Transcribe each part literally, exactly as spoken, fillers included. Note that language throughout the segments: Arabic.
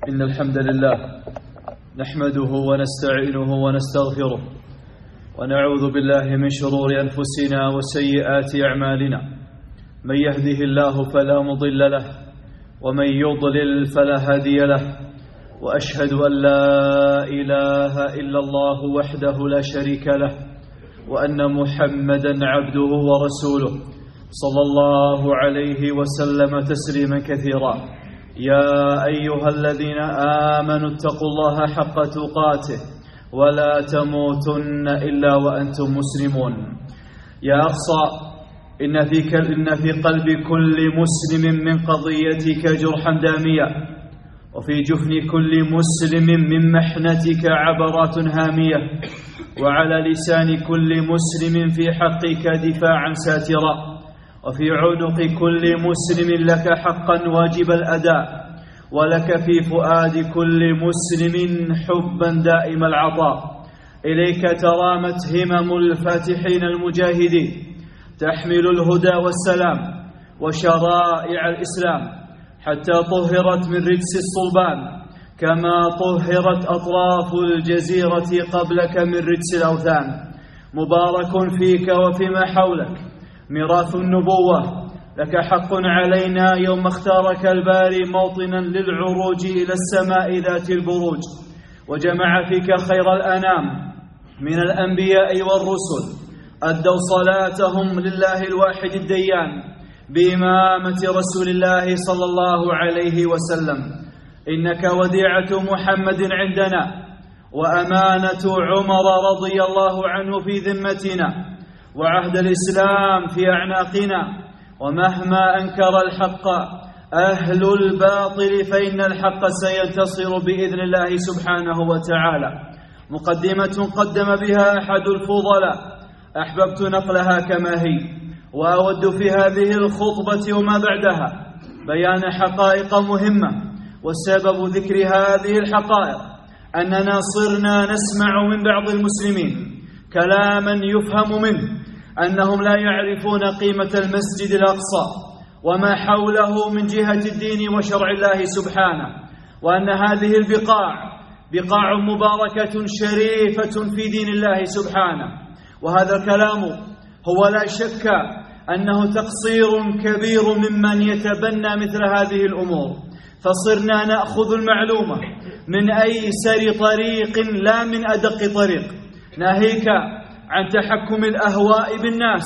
إن الحمد لله نحمده ونستعينه ونستغفره ونعوذ بالله من شرور أنفسنا وسيئات أعمالنا. من يهده الله فلا مضل له ومن يضلل فلا هادي له، وأشهد أن لا إله إلا الله وحده لا شريك له، وأن محمدا عبده ورسوله صلى الله عليه وسلم تسليما كثيرا. يا أيها الذين آمنوا اتقوا الله حق تقاته ولا تموتن إلا وأنتم مسلمون. يا أقصى إن في, إن في قلب كل مسلم من قضيتك جرحا داميا، وفي جفن كل مسلم من محنتك عبرات هامية، وعلى لسان كل مسلم في حقك دفاعا ساترا، وفي عنق كل مسلم لك حقا واجب الأداء، ولك في فؤاد كل مسلم حبا دائم العطاء. إليك ترامت همم الفاتحين المجاهدين، تحمل الهدى والسلام وشرائع الإسلام، حتى طهرت من رجس الصلبان كما طهرت أطراف الجزيرة قبلك من رجس الأوثان. مبارك فيك وفيما حولك ميراث النبوة، لك حق علينا يوم اختارك الباري موطنا للعروج إلى السماء ذات البروج، وجمع فيك خير الأنام من الأنبياء والرسل، أدوا صلاتهم لله الواحد الديان بإمامة رسول الله صلى الله عليه وسلم. إنك وديعة محمد عندنا، وأمانة عمر رضي الله عنه في ذمتنا، وعهد الإسلام في أعناقنا. ومهما أنكر الحق أهل الباطل فإن الحق سينتصر بإذن الله سبحانه وتعالى. مقدمة قدم بها أحد الفضلاء أحببت نقلها كما هي، وأود في هذه الخطبة وما بعدها بيان حقائق مهمة. وسبب ذكر هذه الحقائق أننا صرنا نسمع من بعض المسلمين كلاما يفهم منه أنهم لا يعرفون قيمة المسجد الأقصى وما حوله من جهة الدين وشرع الله سبحانه، وأن هذه البقاع بقاع مباركة شريفة في دين الله سبحانه. وهذا الكلام هو لا شك أنه تقصير كبير ممن يتبنى مثل هذه الأمور، فصرنا نأخذ المعلومة من أيسر طريق لا من أدق طريق، ناهيك عن تحكم الأهواء بالناس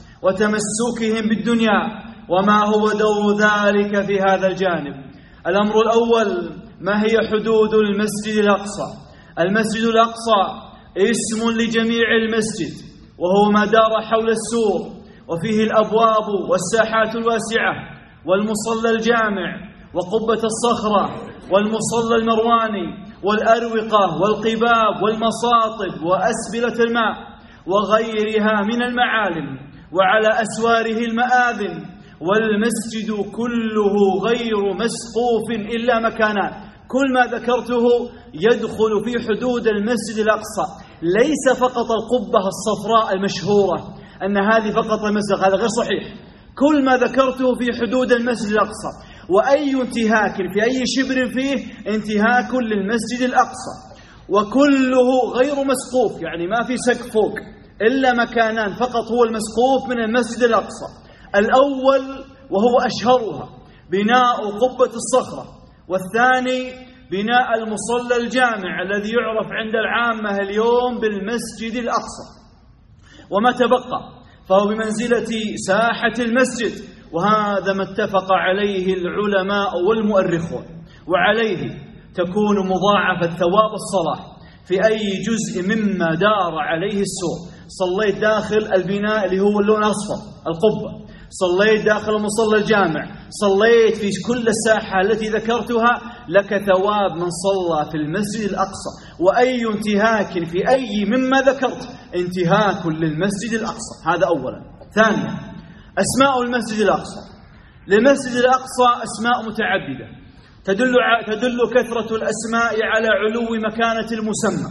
وتمسكهم بالدنيا وما هو دور ذلك في هذا الجانب. الأمر الأول، ما هي حدود المسجد الأقصى؟ المسجد الأقصى اسم لجميع المسجد، وهو ما دار حول السور، وفيه الأبواب والساحات الواسعة والمصلى الجامع وقبة الصخرة والمصلى المرواني والأروقة والقباب والمصاطب وأسبلة الماء وغيرها من المعالم، وعلى أسواره المآذن. والمسجد كله غير مسقوف إلا مكانان. كل ما ذكرته يدخل في حدود المسجد الأقصى، ليس فقط القبة الصفراء المشهورة أن هذه فقط المسجد، هذا غير صحيح. كل ما ذكرته في حدود المسجد الأقصى، وأي انتهاك في أي شبر فيه انتهاك للمسجد الأقصى، وكله غير مسقوف، يعني ما في سقف فوق، إلا مكانان فقط هو المسقوف من المسجد الأقصى. الأول وهو أشهرها بناء قبة الصخرة، والثاني بناء المصلى الجامع الذي يعرف عند العامة اليوم بالمسجد الأقصى. وما تبقى فهو بمنزلة ساحة المسجد، وهذا ما اتفق عليه العلماء والمؤرخون، وعليه تكون مضاعفة ثواب الصلاة في أي جزء مما دار عليه السور. صليت داخل البناء اللي هو اللون الأصفر القبة، صليت داخل المصلى الجامع، صليت في كل الساحة التي ذكرتها، لك ثواب من صلى في المسجد الأقصى. وأي انتهاك في أي مما ذكرت انتهاك للمسجد الأقصى. هذا أولا. ثانيا، أسماء المسجد الأقصى. للمسجد الأقصى أسماء متعددة تدل تدل كثرة الأسماء على علو مكانة المسمى،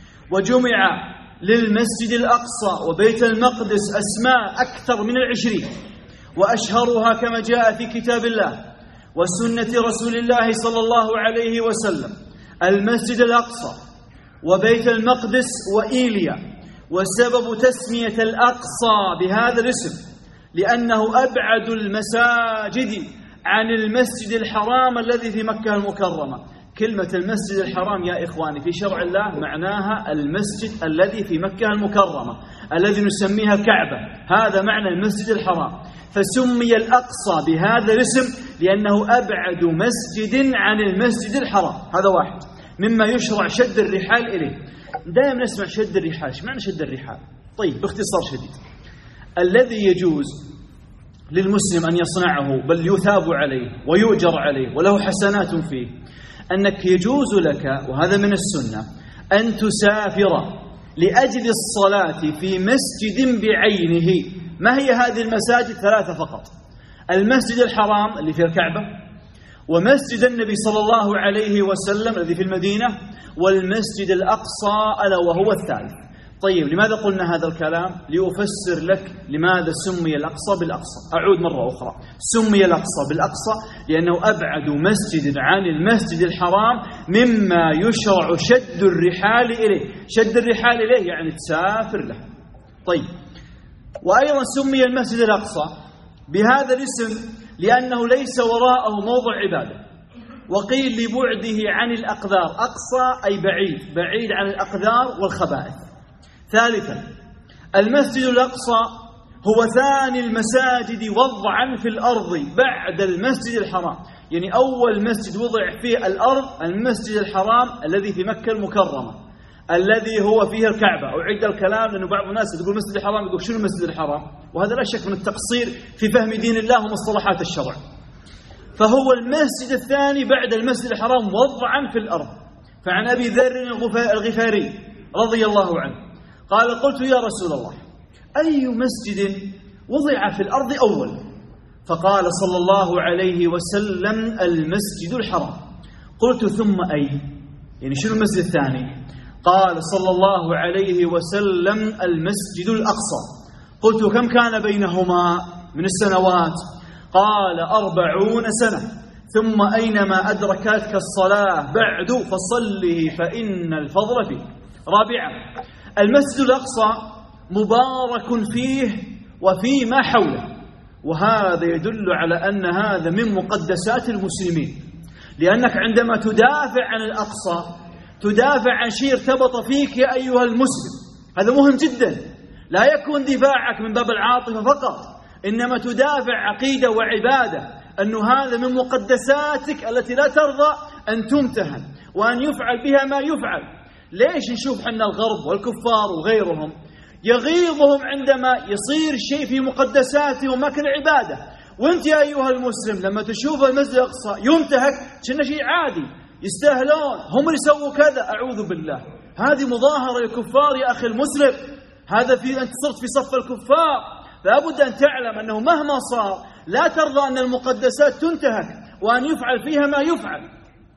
وجمع للمسجد الأقصى وبيت المقدس أسماء أكثر من العشرين، وأشهرها كما جاء في كتاب الله وسنة رسول الله صلى الله عليه وسلم المسجد الأقصى وبيت المقدس وإيليا. وسبب تسمية الأقصى بهذا الاسم لأنه أبعد المساجد عن المسجد الحرام الذي في مكة المكرمة. كلمة المسجد الحرام يا إخواني في شرع الله معناها المسجد الذي في مكة المكرمة الذي نسميها الكعبة، هذا معنى المسجد الحرام. فسمي الأقصى بهذا الاسم لأنه أبعد مسجد عن المسجد الحرام. هذا واحد مما يشرع شد الرحال إليه. دائما نسمع شد الرحال، ايش معنى شد الرحال؟ طيب باختصار شديد، الذي يجوز للمسلم أن يصنعه بل يثاب عليه ويؤجر عليه وله حسنات فيه، أنك يجوز لك وهذا من السنة أن تسافر لأجل الصلاة في مسجد بعينه. ما هي هذه المساجد؟ ثلاثة فقط: المسجد الحرام اللي في الكعبة، ومسجد النبي صلى الله عليه وسلم الذي في المدينة، والمسجد الأقصى ألا وهو الثالث. طيب لماذا قلنا هذا الكلام؟ لأفسر لك لماذا سمي الأقصى بالأقصى. أعود مرة أخرى، سمي الأقصى بالأقصى لأنه أبعد مسجد عن المسجد الحرام مما يشرع شد الرحال إليه. شد الرحال إليه يعني تسافر له. طيب، وأيضا سمي المسجد الأقصى بهذا الاسم لأنه ليس وراءه موضع عبادة، وقيل لبعده عن الأقذار. أقصى أي بعيد، بعيد عن الأقذار والخبائث. ثالثا، المسجد الأقصى هو ثاني المساجد وضعا في الأرض بعد المسجد الحرام. يعني أول مسجد وضع في الأرض المسجد الحرام الذي في مكة المكرمة الذي هو فيه الكعبة. أعيد الكلام لأنه بعض الناس يقول المسجد الحرام، يقول شنو المسجد الحرام؟ وهذا لا شك من التقصير في فهم دين الله ومصطلحات الشرع. فهو المسجد الثاني بعد المسجد الحرام وضعا في الأرض. فعن أبي ذر الغفاري رضي الله عنه قال: قلت يا رسول الله أي مسجد وضع في الأرض أول؟ فقال صلى الله عليه وسلم: المسجد الحرام. قلت: ثم أي؟ يعني شنو المسجد الثاني؟ قال صلى الله عليه وسلم: المسجد الأقصى. قلت: كم كان بينهما من السنوات؟ قال: أربعون سنة. ثم أينما أدركتك الصلاة بعد فصله فإن الفضل فيه. رابعا، المسجد الأقصى مبارك فيه وفيما حوله، وهذا يدل على أن هذا من مقدسات المسلمين، لأنك عندما تدافع عن الأقصى تدافع عن شيء ارتبط فيك يا أيها المسلم. هذا مهم جدا، لا يكون دفاعك من باب العاطفة فقط، إنما تدافع عقيدة وعبادة، أن هذا من مقدساتك التي لا ترضى أن تمتهن وأن يفعل بها ما يفعل. ليش نشوف حنا الغرب والكفار وغيرهم يغيظهم عندما يصير شيء في مقدساتهم ما كان عبادة، وانت يا أيها المسلم لما تشوف المسجد الأقصى ينتهك كأنه شيء عادي، يستاهلون هم اللي يسووا كذا. أعوذ بالله، هذه مظاهرة للكفار يا أخي المسلم، هذا في أنت صرت في صف الكفار. لابد أن تعلم أنه مهما صار لا ترضى أن المقدسات تنتهك وأن يفعل فيها ما يفعل.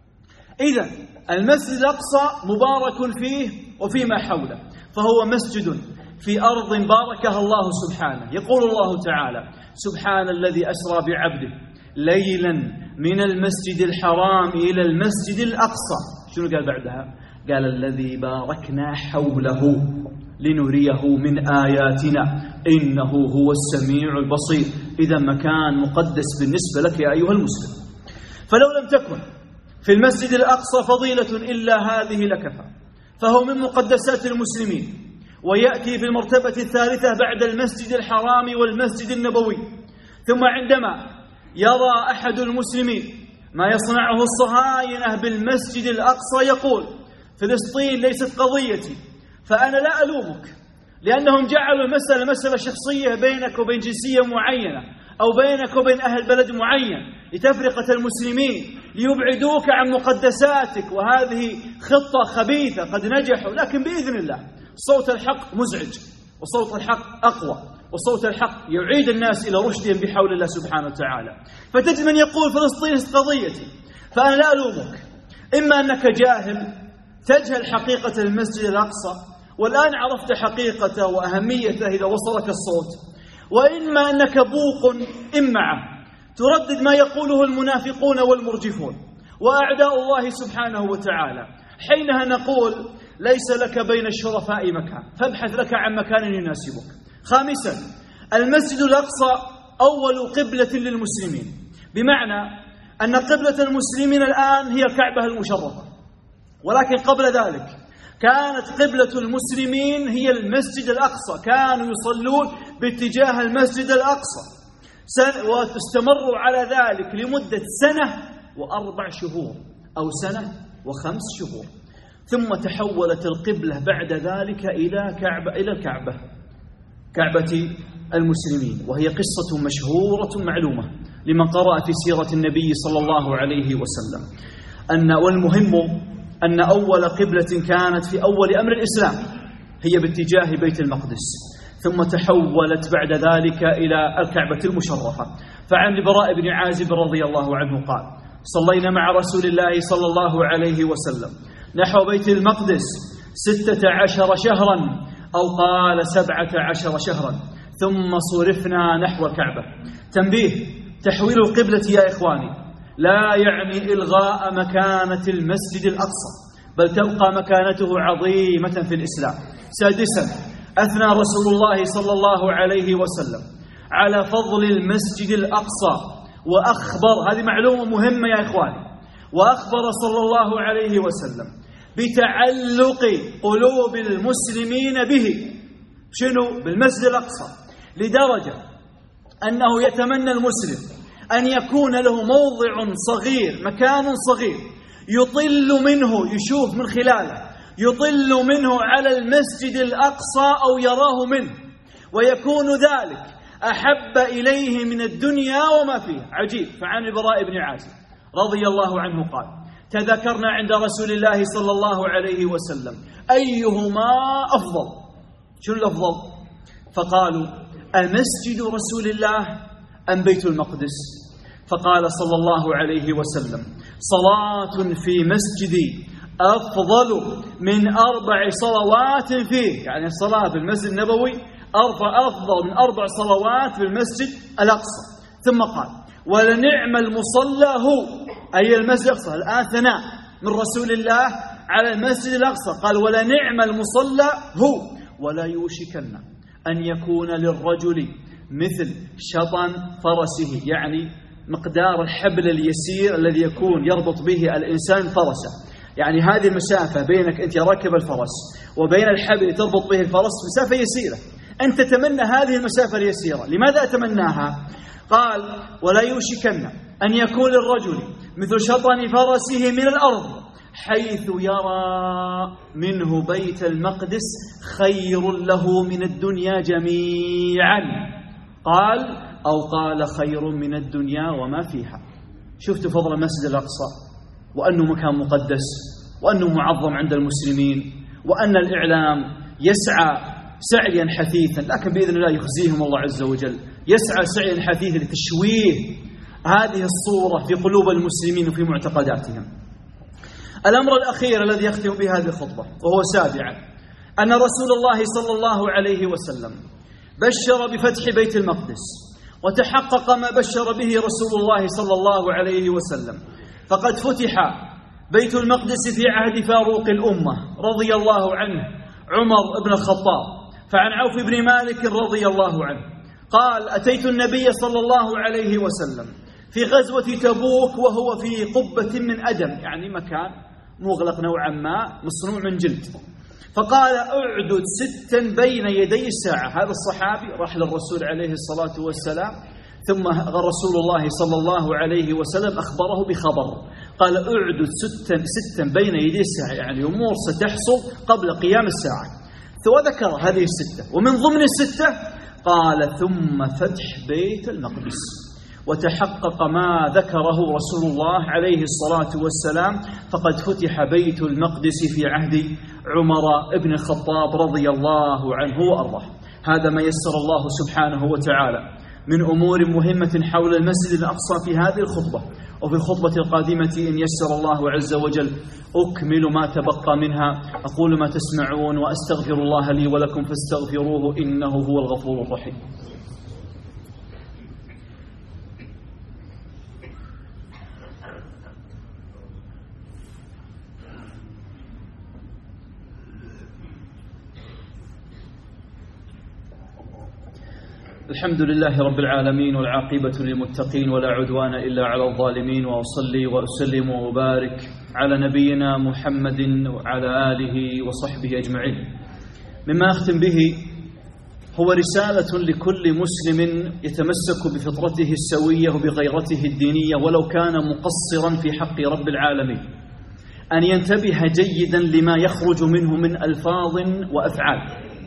إذن المسجد الأقصى مبارك فيه وفيما حوله، فهو مسجد في أرض باركها الله سبحانه. يقول الله تعالى: سبحان الذي أسرى بعبده ليلا من المسجد الحرام إلى المسجد الأقصى. شنو قال بعدها؟ قال: الذي باركنا حوله لنريه من آياتنا إنه هو السميع البصير. إذا مكان مقدس بالنسبة لك يا أيها المسلم. فلو لم تكن في المسجد الأقصى فضيلة إلا هذه لكفى، فهو من مقدسات المسلمين، ويأتي في المرتبة الثالثة بعد المسجد الحرام والمسجد النبوي. ثم عندما يرى أحد المسلمين ما يصنعه الصهاينة بالمسجد الأقصى يقول: فلسطين ليست قضيتي، فأنا لا ألومك، لأنهم جعلوا المسألة مسألة شخصية بينك وبين جنسية معينة أو بينك وبين أهل بلد معين لتفرقة المسلمين ليبعدوك عن مقدساتك، وهذه خطة خبيثة قد نجحوا. لكن بإذن الله صوت الحق مزعج، وصوت الحق أقوى، وصوت الحق يعيد الناس إلى رشدهم بحول الله سبحانه وتعالى. فتجد من يقول فلسطين ليست قضيتي، فأنا لا ألومك. إما أنك جاهل تجهل حقيقة المسجد الأقصى، والآن عرفت حقيقته وأهميته إذا وصلك الصوت، وإما أنك بوق إمعة تردد ما يقوله المنافقون والمرجفون وأعداء الله سبحانه وتعالى. حينها نقول ليس لك بين الشرفاء مكان، فابحث لك عن مكان يناسبك. خامسا، المسجد الأقصى أول قبلة للمسلمين، بمعنى أن قبلة المسلمين الآن هي الكعبة المشرفة، ولكن قبل ذلك كانت قبلة المسلمين هي المسجد الأقصى، كانوا يصلون باتجاه المسجد الأقصى واستمروا على ذلك لمدة سنة وأربع شهور أو سنة وخمس شهور، ثم تحولت القبلة بعد ذلك إلى كعبة إلى الكعبة كعبة المسلمين، وهي قصة مشهورة معلومة لمن قرأ في سيرة النبي صلى الله عليه وسلم. أن والمهم أن أول قبلة كانت في أول أمر الإسلام هي باتجاه بيت المقدس، ثم تحولت بعد ذلك إلى الكعبة المشرفة. فعن البراء بن عازب رضي الله عنه قال: صلينا مع رسول الله صلى الله عليه وسلم نحو بيت المقدس ستة عشر شهرا أو قال سبعة عشر شهرا، ثم صرفنا نحو الكعبة. تنبيه: تحويل القبلة يا إخواني لا يعني إلغاء مكانة المسجد الأقصى، بل تبقى مكانته عظيمة في الإسلام. سادسا، أثنى رسول الله صلى الله عليه وسلم على فضل المسجد الأقصى وأخبر، هذه معلومة مهمة يا إخواني، وأخبر صلى الله عليه وسلم بتعلق قلوب المسلمين به، شنو؟ بالمسجد الأقصى، لدرجة أنه يتمنى المسلم أن يكون له موضع صغير، مكان صغير يطل منه، يشوف من خلاله، يطل منه على المسجد الأقصى أو يراه منه، ويكون ذلك أحب إليه من الدنيا وما فيه. عجيب. فعن البراء بن عازب رضي الله عنه قال: تذكرنا عند رسول الله صلى الله عليه وسلم أيهما أفضل؟ شو الأفضل؟ فقالوا: أمسجد رسول الله أم بيت المقدس؟ فقال صلى الله عليه وسلم: صلاة في مسجدي أفضل من أربع صلوات فيه، يعني الصلاة بالمسجد النبوي أفضل من أربع صلوات بالمسجد الأقصى. ثم قال: ولنعم المصلى هو، أي المسجد الأقصى. الآن ثناء من رسول الله على المسجد الأقصى، قال: ولنعم المصلى هو، ولا يوشكن أن يكون للرجل مثل شطن فرسه، يعني مقدار الحبل اليسير الذي يكون يربط به الإنسان فرسه، يعني هذه المسافة بينك أنت راكب الفرس وبين الحبل تربط به الفرس مسافة يسيرة، أنت تتمنى هذه المسافة اليسيرة. لماذا أتمناها؟ قال: ولا يوشكن أن يكون الرجل مثل شطن فرسه من الأرض حيث يرى منه بيت المقدس خير له من الدنيا جميعا. قال: أو قال خير من الدنيا وما فيها. شفت فضل المسجد الأقصى، وأنه مكان مقدس، وأنه معظم عند المسلمين، وأن الإعلام يسعى سعيا حثيثا، لكن بإذن الله يخزيهم الله عز وجل، يسعى سعيا حثيثا لتشويه هذه الصورة في قلوب المسلمين وفي معتقداتهم. الأمر الأخير الذي يختم به هذه الخطبة وهو سابعا، أن رسول الله صلى الله عليه وسلم بشر بفتح بيت المقدس، وتحقق ما بشر به رسول الله صلى الله عليه وسلم، فقد فتح بيت المقدس في عهد فاروق الأمة رضي الله عنه عمر بن الخطاب. فعن عوف بن مالك رضي الله عنه قال: أتيت النبي صلى الله عليه وسلم في غزوة تبوك وهو في قبة من أدم، يعني مكان مغلق نوعا ما مصنوع من جلد، فقال: أعدد ستا بين يدي الساعة. هذا الصحابي راح للرسول عليه الصلاة والسلام، ثم رسول الله صلى الله عليه وسلم أخبره بخبر، قال: أعدد ستا, ستا بين يدي الساعة، يعني أمور ستحصل قبل قيام الساعة. وذكر هذه الستة، ومن ضمن الستة قال: ثم فتح بيت المقدس. وتحقق ما ذكره رسول الله عليه الصلاة والسلام، فقد فتح بيت المقدس في عهد عمر بن الخطاب رضي الله عنه وأرضاه. هذا ما يسر الله سبحانه وتعالى من أمور مهمة حول المسجد الأقصى في هذه الخطبة، وفي الخطبة القادمة إن يسر الله عز وجل أكمل ما تبقى منها. أقول ما تسمعون وأستغفر الله لي ولكم فاستغفروه إنه هو الغفور الرحيم. الحمد لله رب العالمين والعاقبة للمتقين ولا عدوان إلا على الظالمين، وأصلي وأسلم وأبارك على نبينا محمد وعلى آله وصحبه أجمعين. مما أختم به هو رسالة لكل مسلم يتمسك بفطرته السوية وبغيرته الدينية ولو كان مقصرا في حق رب العالمين، أن ينتبه جيدا لما يخرج منه من ألفاظ وأفعال.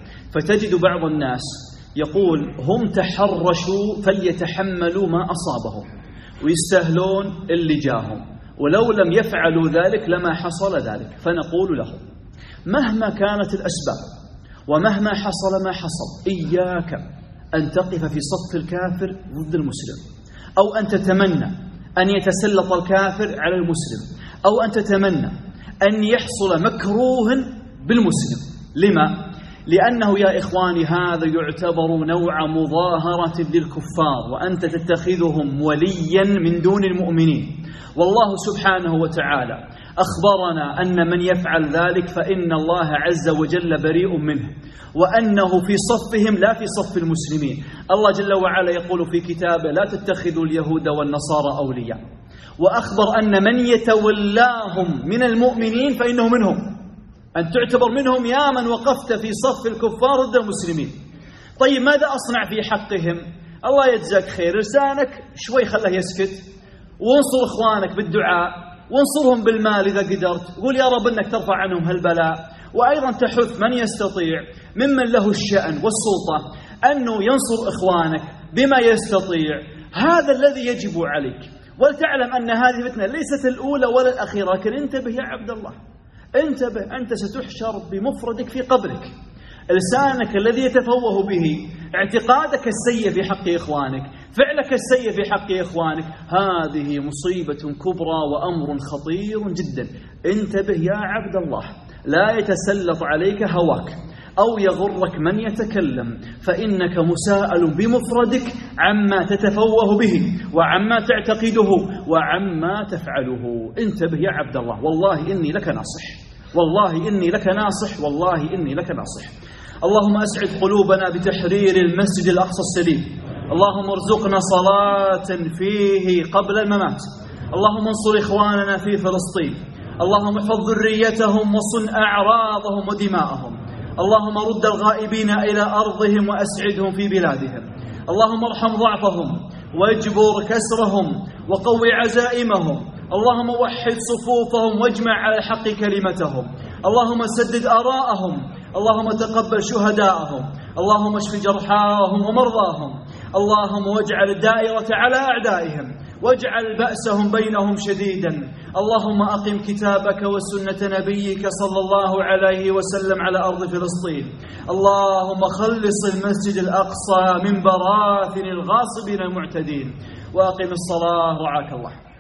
فتجد بعض الناس يقول هم تحرشوا فليتحملوا ما أصابهم ويستاهلون اللي جاهم، ولو لم يفعلوا ذلك لما حصل ذلك. فنقول لهم مهما كانت الأسباب ومهما حصل ما حصل، إياك أن تقف في صف الكافر ضد المسلم، أو أن تتمنى أن يتسلط الكافر على المسلم، أو أن تتمنى أن يحصل مكروه بالمسلم. لما؟ لأنه يا إخواني هذا يعتبر نوع مظاهرة للكفار، وأنت تتخذهم وليا من دون المؤمنين. والله سبحانه وتعالى أخبرنا أن من يفعل ذلك فإن الله عز وجل بريء منه، وأنه في صفهم لا في صف المسلمين. الله جل وعلا يقول في كتابه لا تتخذوا اليهود والنصارى أولياء، وأخبر أن من يتولاهم من المؤمنين فإنه منهم، أن تعتبر منهم يا من وقفت في صف الكفار ضد المسلمين. طيب ماذا أصنع في حقهم؟ الله يجزاك خير، لسانك شوي خله يسكت، وانصر إخوانك بالدعاء، وانصرهم بالمال إذا قدرت، قول يا رب أنك ترفع عنهم هالبلاء. وأيضا تحث من يستطيع ممن له الشأن والسلطة أنه ينصر إخوانك بما يستطيع. هذا الذي يجب عليك. ولتعلم أن هذه الفتنة ليست الأولى ولا الأخيرة، لكن انتبه يا عبد الله، انتبه، أنت ستحشر بمفردك في قبرك. لسانك الذي يتفوه به، اعتقادك السيء في حق إخوانك، فعلك السيء في حق إخوانك، هذه مصيبة كبرى وأمر خطير جدا. انتبه يا عبد الله، لا يتسلط عليك هواك أو يغرك من يتكلم، فإنك مساءل بمفردك عما تتفوه به وعما تعتقده وعما تفعله. انتبه يا عبد الله، والله إني لك ناصح، والله إني لك ناصح، والله إني لك ناصح. اللهم أسعد قلوبنا بتحرير المسجد الأقصى السليم، اللهم ارزقنا صلاة فيه قبل الممات، اللهم انصر إخواننا في فلسطين، اللهم احفظ ذريتهم وصن أعراضهم ودماءهم، اللهم رد الغائبين إلى أرضهم وأسعدهم في بلادهم، اللهم ارحم ضعفهم واجبر كسرهم وقوي عزائمهم، اللهم وحد صفوفهم واجمع على الحق كلمتهم، اللهم سدد آراءهم، اللهم تقبل شهداءهم، اللهم اشف جرحاهم ومرضاهم، اللهم واجعل الدائرة على أعدائهم واجعل بأسهم بينهم شديدا، اللهم أقم كتابك وسنة نبيك صلى الله عليه وسلم على أرض فلسطين، اللهم خلص المسجد الأقصى من براثن الغاصبين المعتدين، وأقم الصلاة رعاك الله.